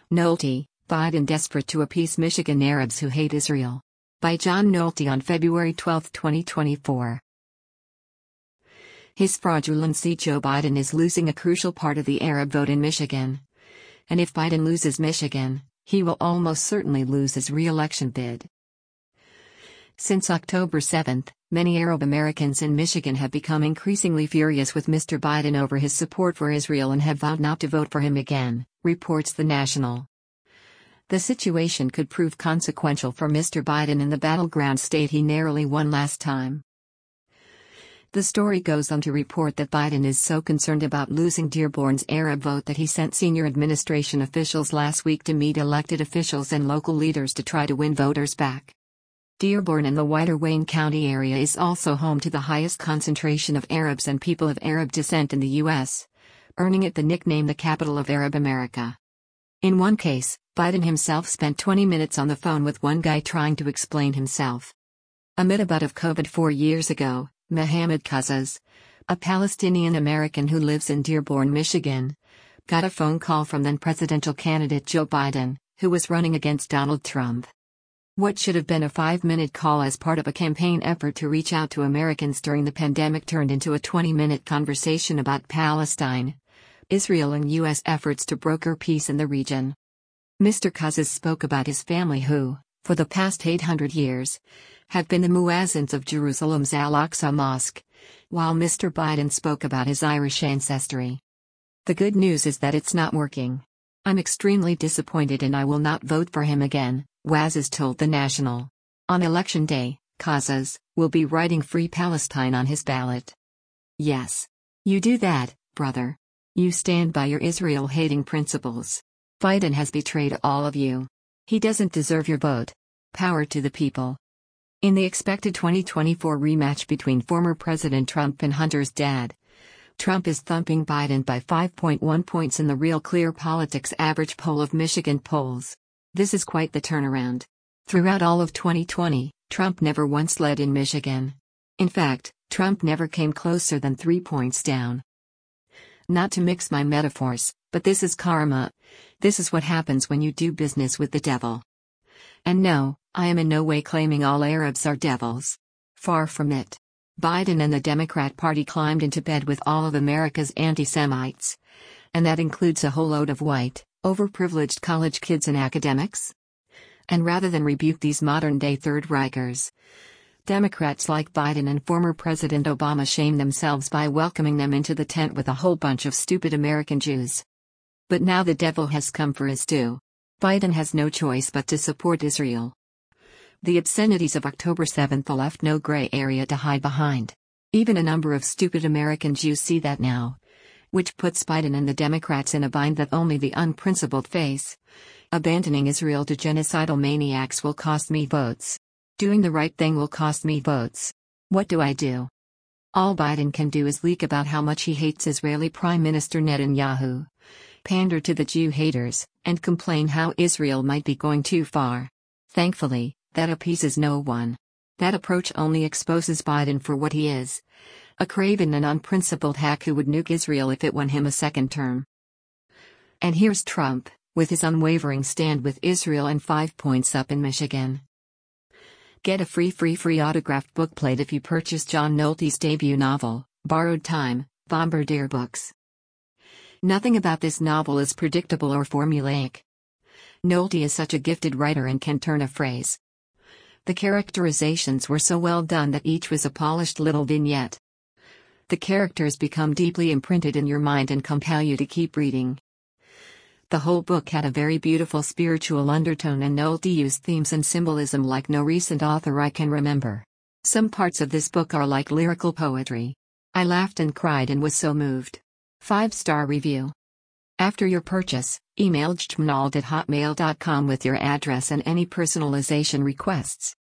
Nolte, Biden desperate to appease Michigan Arabs who hate Israel. By John Nolte on February 12, 2024. His fraudulency. Joe Biden is losing a crucial part of the Arab vote in Michigan. And if Biden loses Michigan, he will almost certainly lose his re-election bid. Since October 7, many Arab Americans in Michigan have become increasingly furious with Mr. Biden over his support for Israel and have vowed not to vote for him again, reports The National. The situation could prove consequential for Mr. Biden in the battleground state he narrowly won last time. The story goes on to report that Biden is so concerned about losing Dearborn's Arab vote that he sent senior administration officials last week to meet elected officials and local leaders to try to win voters back. Dearborn and the wider Wayne County area is also home to the highest concentration of Arabs and people of Arab descent in the U.S., earning it the nickname the capital of Arab America. In one case, Biden himself spent 20 minutes on the phone with one guy trying to explain himself. Amid a bout of COVID 4 years ago, Mohammed Kazaz, a Palestinian American who lives in Dearborn, Michigan, got a phone call from then presidential candidate Joe Biden, who was running against Donald Trump. What should have been a 5-minute call as part of a campaign effort to reach out to Americans during the pandemic turned into a 20-minute conversation about Palestine, Israel and U.S. efforts to broker peace in the region. Mr. Kazaz spoke about his family who, for the past 800 years, have been the muezzins of Jerusalem's Al-Aqsa Mosque, while Mr. Biden spoke about his Irish ancestry. The good news is that it's not working. I'm extremely disappointed and I will not vote for him again, Wazaz told The National. On election day, Kazaz will be writing Free Palestine on his ballot. Yes. You do that, brother. You stand by your Israel-hating principles. Biden has betrayed all of you. He doesn't deserve your vote. Power to the people. In the expected 2024 rematch between former President Trump and Hunter's dad, Trump is thumping Biden by 5.1 points in the Real Clear Politics average poll of Michigan polls. This is quite the turnaround. Throughout all of 2020, Trump never once led in Michigan. In fact, Trump never came closer than 3 points down. Not to mix my metaphors, but this is karma. This is what happens when you do business with the devil. And no, I am in no way claiming all Arabs are devils. Far from it. Biden and the Democrat Party climbed into bed with all of America's anti-Semites. And that includes a whole load of white, overprivileged college kids and academics. And rather than rebuke these modern-day Third Reichers, Democrats like Biden and former President Obama shame themselves by welcoming them into the tent with a whole bunch of stupid American Jews. But now the devil has come for his due. Biden has no choice but to support Israel. The obscenities of October 7 left no gray area to hide behind. Even a number of stupid American Jews see that now. Which puts Biden and the Democrats in a bind that only the unprincipled face. Abandoning Israel to genocidal maniacs will cost me votes. Doing the right thing will cost me votes. What do I do? All Biden can do is leak about how much he hates Israeli Prime Minister Netanyahu, pander to the Jew haters, and complain how Israel might be going too far. Thankfully, that appeases no one. That approach only exposes Biden for what he is: a craven and unprincipled hack who would nuke Israel if it won him a second term. And here's Trump, with his unwavering stand with Israel and 5 points up in Michigan. Get a free autographed bookplate if you purchase John Nolte's debut novel, Borrowed Time, Bombardier Books. Nothing about this novel is predictable or formulaic. Nolte is such a gifted writer and can turn a phrase. The characterizations were so well done that each was a polished little vignette. The characters become deeply imprinted in your mind and compel you to keep reading. The whole book had a very beautiful spiritual undertone, and Nolte used themes and symbolism like no recent author I can remember. Some parts of this book are like lyrical poetry. I laughed and cried and was so moved. 5-star review. After your purchase, email jtmnald@hotmail.com with your address and any personalization requests.